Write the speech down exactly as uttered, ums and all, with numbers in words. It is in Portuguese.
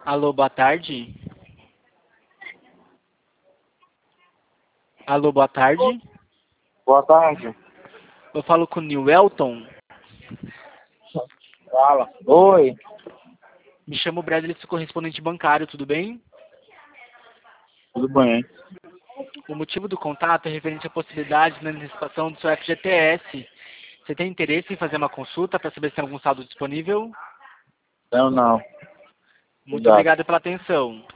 Alô, boa tarde. Alô, boa tarde. Boa tarde. Eu falo com o Newelton. Fala. Oi. Me chamo Bradley, sou correspondente bancário, tudo bem? Tudo bem? O motivo do contato é referente à possibilidade na antecipação do seu F G T S. Você tem interesse em fazer uma consulta para saber se tem algum saldo disponível? Não, não. Muito Obrigado. obrigado pela atenção.